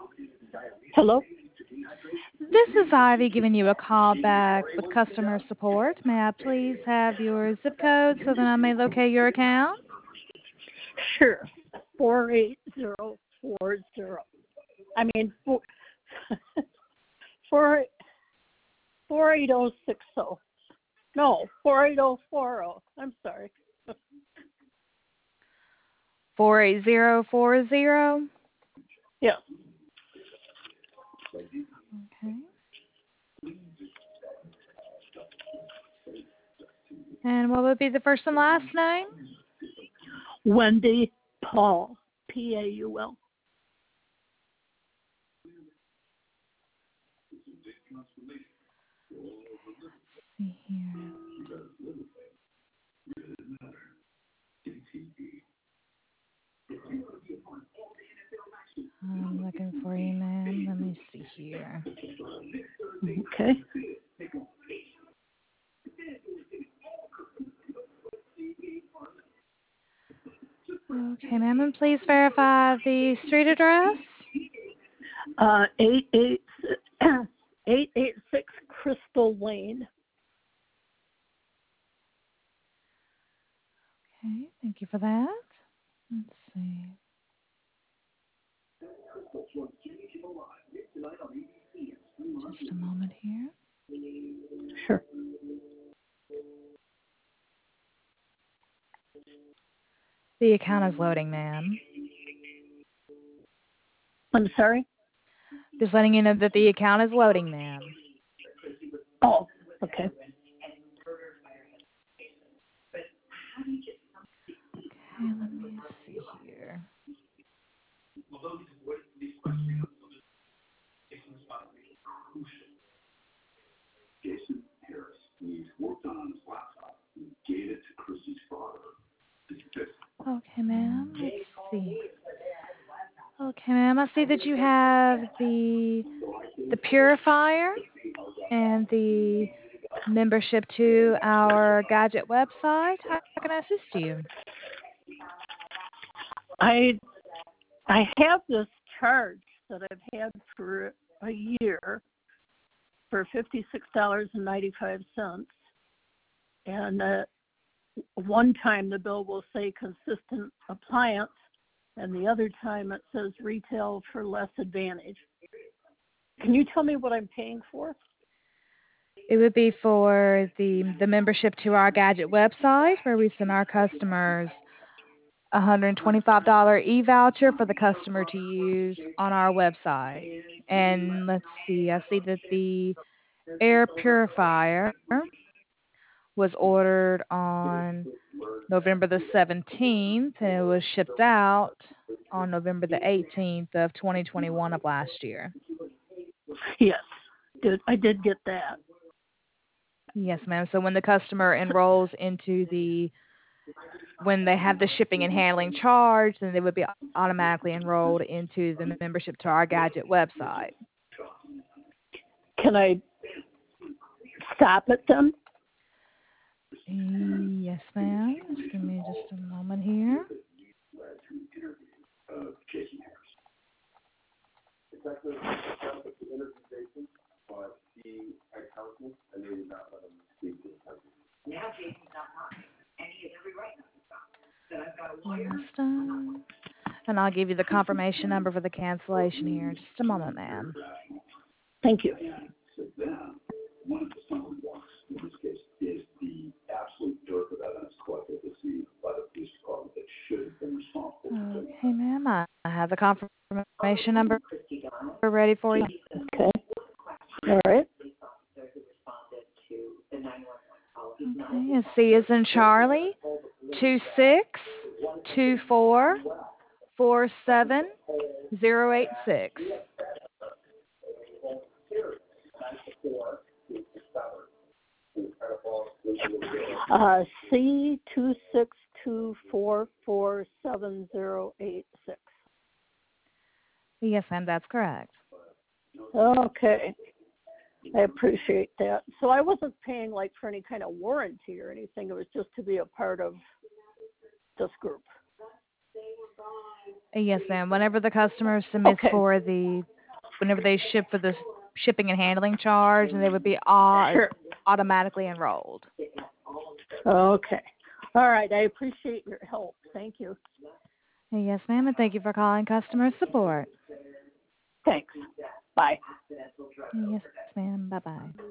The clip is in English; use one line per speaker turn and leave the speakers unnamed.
Hello?
This is Ivy giving you a call back with customer support. May I please have your zip code so that I may locate your account?
Sure. 48040. I mean, 4 48060. No, 48040. I'm sorry.
48040.
Yeah.
Okay. And what would be the first and last name?
Wendy Paul. Paul.
Let's see here. I'm looking for you, ma'am. Let me see here.
Okay.
Okay, ma'am, and please verify the street address.
886 Crystal Lane.
Okay, thank you for that. Let's see. Just a moment here.
Sure.
The account is loading, ma'am.
I'm sorry?
Just letting you know that the account is loading, ma'am.
Oh, okay.
Okay, let me see here. Okay, ma'am. Let's see. Okay, ma'am. I see that you have the purifier and the membership to our gadget website. How can I assist you?
I have this charge that I've had for a year for $56.95, and one time the bill will say consistent appliance, and the other time it says retail for less advantage. Can you tell me what I'm paying for?
It would be for the membership to our gadget website, where we send our customers a $125 e-voucher for the customer to use on our website. And let's see, I see that the air purifier was ordered on November the 17th, and it was shipped out on November the 18th of 2021 of last year.
Yes, I did get that.
Yes, ma'am. So when the customer enrolls into when they have the shipping and handling charge, then they would be automatically enrolled into the membership to our gadget website.
Can I stop it then?
Yes, ma'am. Just give me just a moment here. Almost done. And I'll give you the confirmation number for the cancellation here in just a moment, ma'am.
Thank you.
Okay, ma'am. I have the confirmation number ready for you.
Okay. All right.
Okay, and C is in Charlie, 262447 086.
C262447086.
Yes, ma'am, that's correct.
Okay. I appreciate that. So I wasn't paying like for any kind of warranty or anything. It was just to be a part of this group.
Yes, ma'am. Whenever the customer submits
Okay.
for the whenever they ship for the shipping and handling charge, and they would be
Sure.
automatically enrolled.
Okay. All right. I appreciate your help. Thank you.
Yes, ma'am, and thank you for calling customer support.
Thanks. Bye.
Yes, ma'am. Bye-bye.